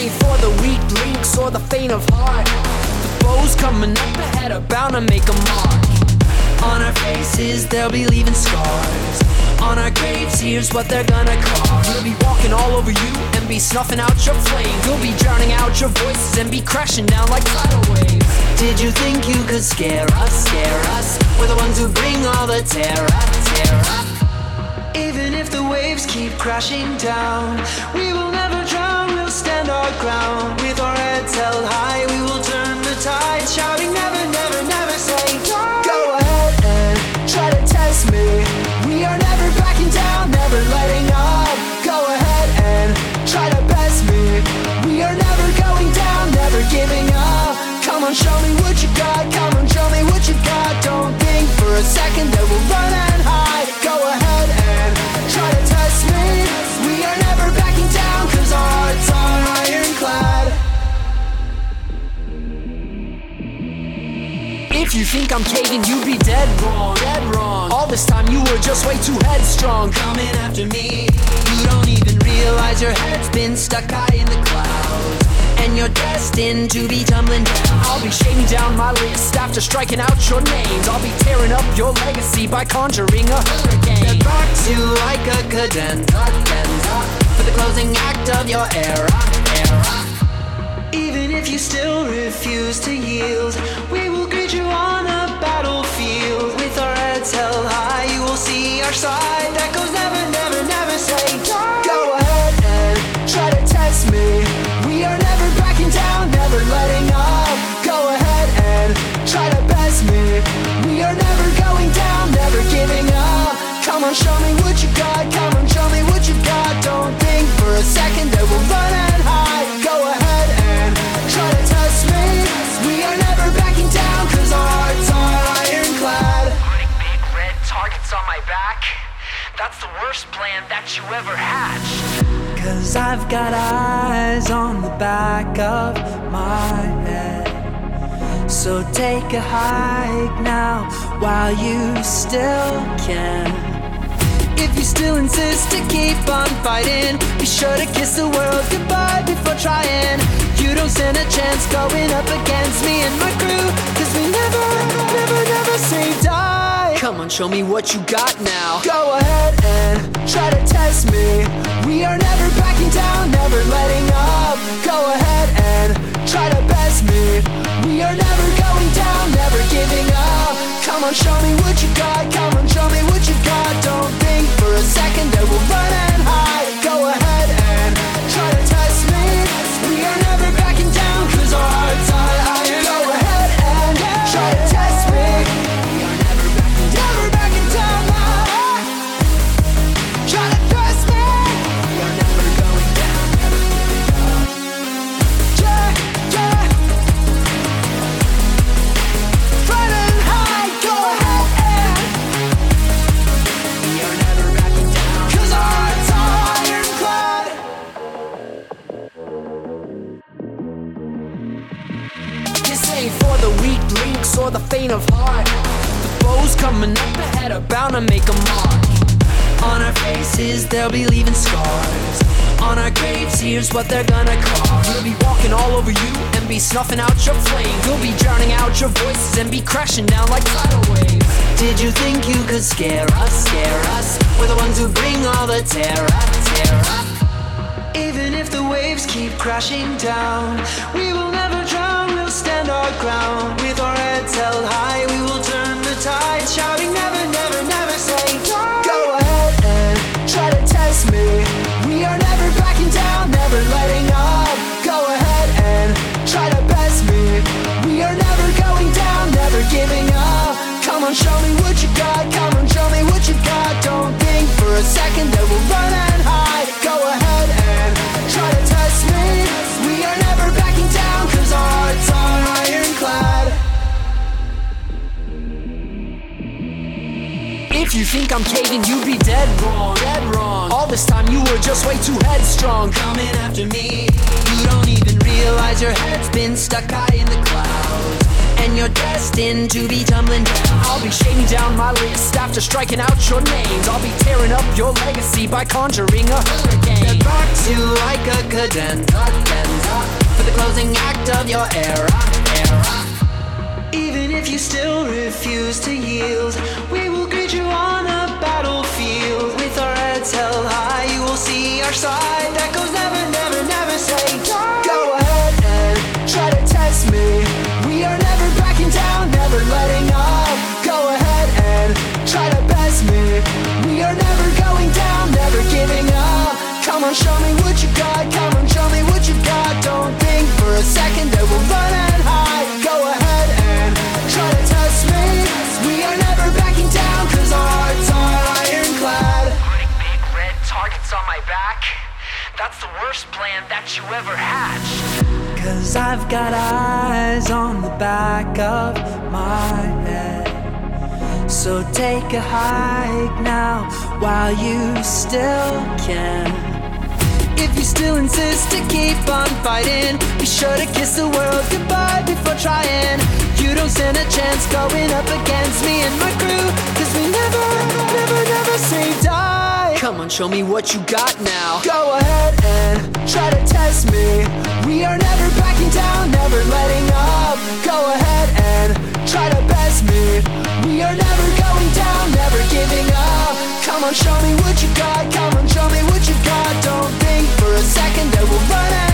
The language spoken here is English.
ain't for the weak links or the faint of heart. The foes coming up ahead are bound to make a mark. On our faces they'll be leaving scars. On our graves here's what they're gonna carve. We'll be walking all over you and be snuffing out your flame. You'll be drowning out your voices and be crashing down like tidal waves. Did you think you could scare us, scare us? We're the ones who bring all the terror, terror. Even if the waves keep crashing down, we will never drown, we'll stand our ground. With our heads held high, we will turn the tide, shouting never, never, never say die. Go ahead and try to test me. We are never backing down, never letting up. Go ahead and try to best me. We are never going down, never giving up. Come on, show me what you got, come on, show me what you got. Don't think for a second that we'll run and hide. Go ahead and try to test me. We are never backing down, cause our hearts are ironclad. If you think I'm caving, you'd be dead wrong, dead wrong. All this time you were just way too headstrong. Coming after me, you don't even realize your head's been stuck high in the clouds, and you're destined to be tumbling down. I'll be shaving down my list after striking out your names. I'll be tearing up your legacy by conjuring a hurricane that rocks you like a cadenza, for the closing act of your era. Even if you still refuse to yield, we will greet you on a battlefield. With our heads held high, you will see our side that goes never, never, never say die. Go ahead and try to test me. We are never backing down, never letting up. Go ahead and try to best me. We are never going down, never giving up. Come on, show me what you got, come on, show me what you got. Don't think for a second that we'll run and hide. Go ahead and try to test me. We are never backing down, cause our hearts are ironclad. Putting big red targets on my back, that's the worst plan that you ever hatched. Cause I've got eyes on the back of my head. So take a hike now while you still can. If you still insist to keep on fighting, be sure to kiss the world goodbye before trying. You don't stand a chance going up against me and my crew, cause we never, never, never say die. Come on, show me what you got now. Go ahead and try to test me. We are never backing down, never letting up. Go ahead and try to best me. We are never going down, never giving up. Come on, show me what you got, come on, show me what you got. Don't think for a second that we'll run and hide. Go ahead and try to test me. We are never backing down, cause our hearts are iron. Go ahead and try to test me. We are never backing down now. Try to test me. We are never going down, never giving up. Yeah, yeah. Run and hide, go ahead and we are never backing down, cause our hearts are ironclad. This ain't for the weak links or the faint of heart. The foes coming up ahead are bound to make a mark. On our faces they'll be leaving scars. On our graves here's what they're gonna carve. We'll be walking all over you and be snuffing out your flame. You'll be drowning out your voices and be crashing down like tidal waves. Did you think you could scare us, scare us? We're the ones who bring all the terror, terror. Even if the waves keep crashing down, we will never drown, we'll stand our ground. With our heads held high, we will turn the tide, shouting never, never, never say die. Go ahead and try to test me. We are never backing down, never letting up. Go ahead and try to best me. We are never going down, never giving up. Come on, show me what you got, come on, show me what you got. Don't think for a second that we'll run and hide. Go ahead and try to test me. We are never backing down, cause our hearts are ironclad. If you think I'm caving, you'd be dead wrong, dead wrong. All this time you were just way too headstrong. Coming after me, you don't even realize your head's been stuck high in the clouds, and you're destined to be tumbling down. I'll be shaving down my list after striking out your names. I'll be tearing up your legacy by conjuring a hurricane that rocks you like a cadenza for the closing act of your era. Even if you still refuse to yield, we will greet you on a battlefield. With our heads held high, you will see our side that goes never, never, never say die. Go ahead and try to test me. We are never backing down, never letting up. Go ahead and try to best me. We are never going down, never giving up. Come on, show me what you got. Come on, show me what you got. Don't think for a second that we'll run and hide. Go ahead and try to test me. We are never backing down, cause our hearts are ironclad. Putting big red targets on my back, that's the worst plan that you ever hatched. Cause I've got eyes on the back of my head. So take a hike now while you still can. If you still insist to keep on fighting, be sure to kiss the world goodbye before trying. You don't stand a chance going up against me and my crew, cause we never, never, never say die. Come on, show me what you got now. Go ahead and try to test me. We are never backing down, never letting up. Go ahead and try to best me. We are never going down, never giving up. Come on, show me what you got. Come on, show me what you got. Don't think for a second that we'll run out.